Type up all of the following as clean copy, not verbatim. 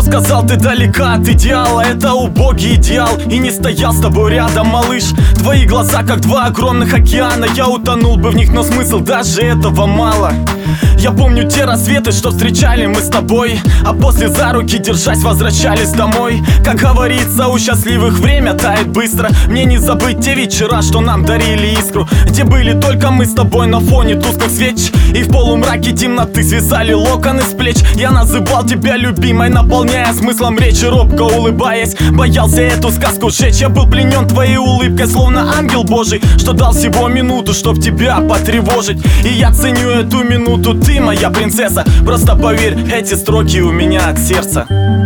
сказал, ты далека от идеала. Это убогий идеал, и не стоял с тобой рядом, малыш. Твои глаза как два огромных океана. Я утонул бы в них, но смысл даже этого мало. Я помню те рассветы, что встречали мы с тобой, а после за руки держась возвращались домой. Как говорится, у счастливых время тает быстро. Мне не забыть те вечера, что нам дарили искру, где были только мы с тобой на фоне тусклых свеч, и в полумраке темноты свисали локоны с плеч. Я называл тебя любимой, наполняя смыслом речи, робко улыбаясь, боялся эту сказку сжечь. Я был пленен твоей улыбкой, словно ангел божий, что дал всего минуту, чтоб тебя потревожить. И я ценю эту минуту, ты моя принцесса. Просто поверь, эти строки у меня от сердца.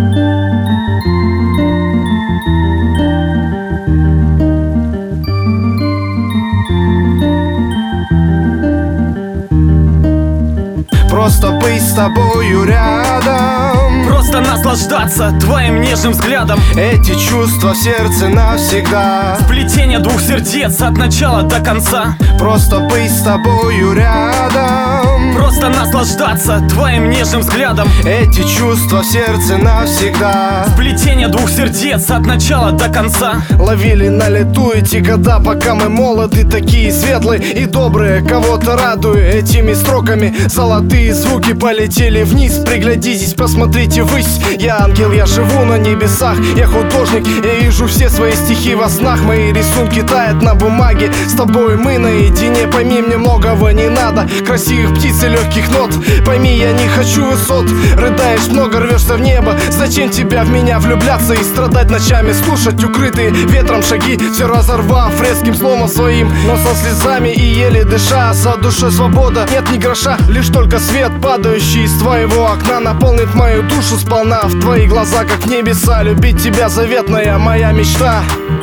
Просто быть с тобою рядом, просто наслаждаться твоим нежным взглядом. эти чувства в сердце навсегда. Сплетение двух сердец от начала до конца. Просто быть с тобою рядом, просто наслаждаться твоим нежным взглядом. эти чувства в сердце навсегда. Сплетение двух сердец от начала до конца. Ловили на лету эти года, пока мы молоды, такие светлые и добрые. Кого-то радую этими строками. Золотые звуки полетели вниз. Приглядитесь, посмотрите ввысь. Я ангел, я живу на небесах. Я художник, я вижу все свои стихи во снах. Мои рисунки тают на бумаге. С тобой мы наедине. Пойми, мне многого не надо. Красивых птиц и легких нот. Пойми, я не хочу высот. Рыдаешь много, рвешься в небо. Зачем тебя в меня влюбляться и страдать ночами? Слушать укрытые ветром шаги, все разорвав резким словом своим, но со слезами и еле дыша. За душой свобода, нет ни гроша, лишь только свет, падающий из твоего окна, наполнит мою душу сполна. В твои глаза, как небеса, любить тебя заветная моя мечта.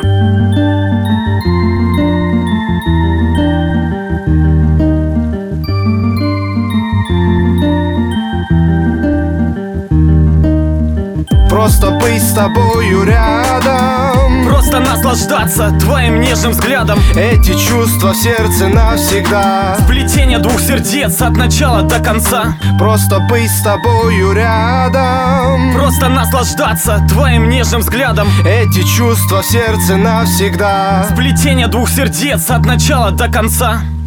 Просто быть с тобою рядом, просто наслаждаться твоим нежным взглядом. эти чувства в сердце навсегда. Сплетение двух сердец от начала до конца. Просто быть с тобою рядом, просто наслаждаться твоим нежным взглядом. эти чувства в сердце навсегда. Сплетение двух сердец от начала до конца.